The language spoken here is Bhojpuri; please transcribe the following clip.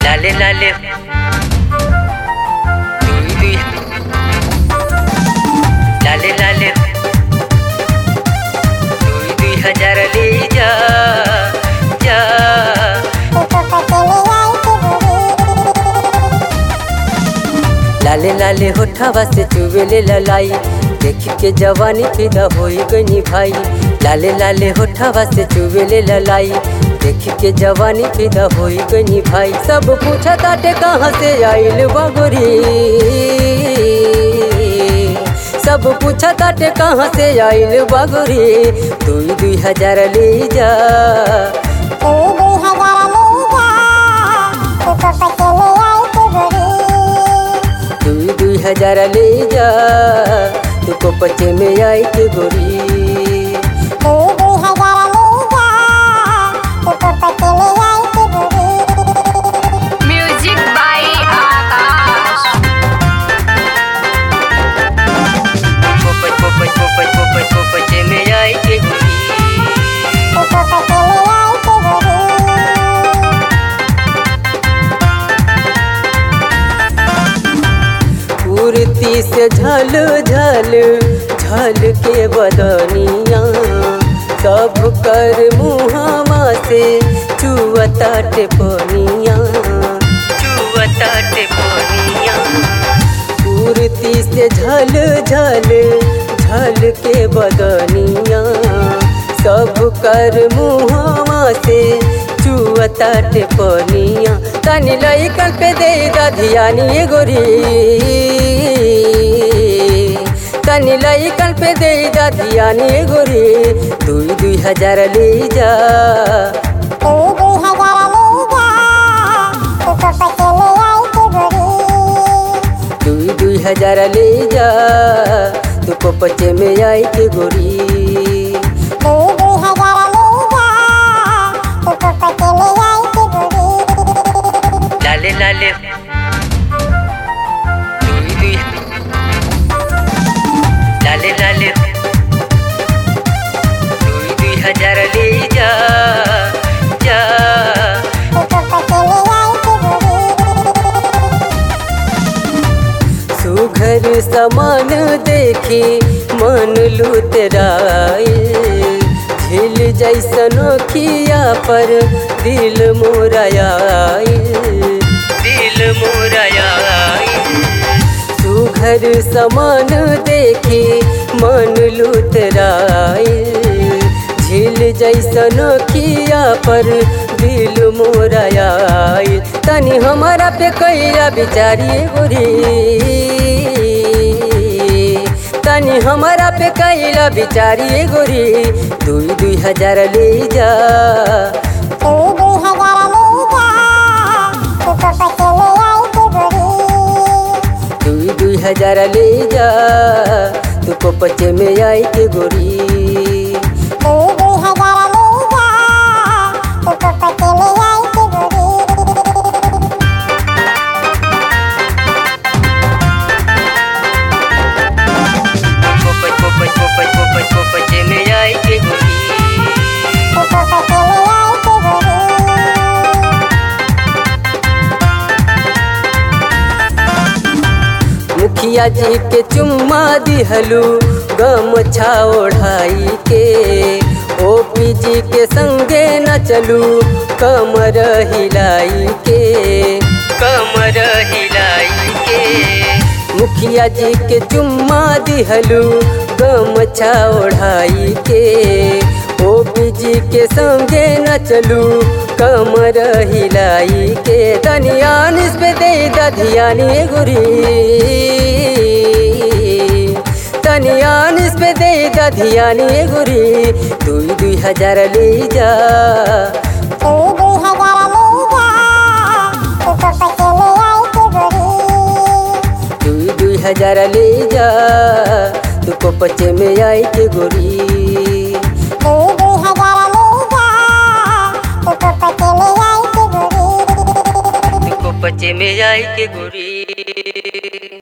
लाले लाले दुई दुई लाले लाले दुई दुई हजार ले जा जा लाले लाले होठवा से चुवेले ललाई देख के जवानी फिदा होई गनी भाई। लाले लाले होठवा से चुवेले ललाई देख के जवानी फिदा होई गनी भाई। सब पूछा ताटे कहाँ से आइल बगोरी, सब पूछा ताटे कहाँ से आइल बगोरी। दुई दुई हजार ले जा दुई दुई हजार ले जा तुको पचे में आई के गोरी। Music by Akash. पचे में आई के गोरी। कुर्ती से झल झल झल के बदनिया सब कर मुहामा से चुवताट पनिया चुवताट पनिया। कुर्ती से झल झल झल के बदनिया सब कर मुहामा से चुवताट पनिया। तनी लइकन पे दे धियानी गोरी, तनी लइकन पे दे धियानी गोरी। दुई दुई हजार ले जा दुई दुई हजार ले जा तुको पचे में आई के गोरी। लाले लाले दुई दुई लाले लाले दुई दुई हजार ले जा जा सुघर समान देखी मन लुतराए झिल जैसन खिया पर दिल मोराए दिल मोराए। सुघर समान देखी मन लुतराए झिल जैसन खिया पर दिल मोराए। तनी हमारा पे कैला बिचारी गोरी, तनी हमारा पे कैला बिचारी गोरी। दुई दुई हजार ले जा दुई दुई हजार ले जा तुको पचे में आई के गोरी। पचे में आई के गोरी। मुखिया जी के चुम्मा दिहलू गमछा ओढ़ाई के। ओपी जी के संगे न चलू कमर हिलाई के कमर हिलाई के। मुखिया जी के चुम्मा दिहलू गमछा ओढ़ाई के। ओपी जी के संगे न चलू कमर हिलाई के। तनियान इस पे दे धियानी गोरी, तनियान इस पे दे धियानी गोरी। दुई दुई हजार ले जा दुई दुई हजार ले जा तुको पचे में आई के गोरी। तुको पचे में आई के गोरी।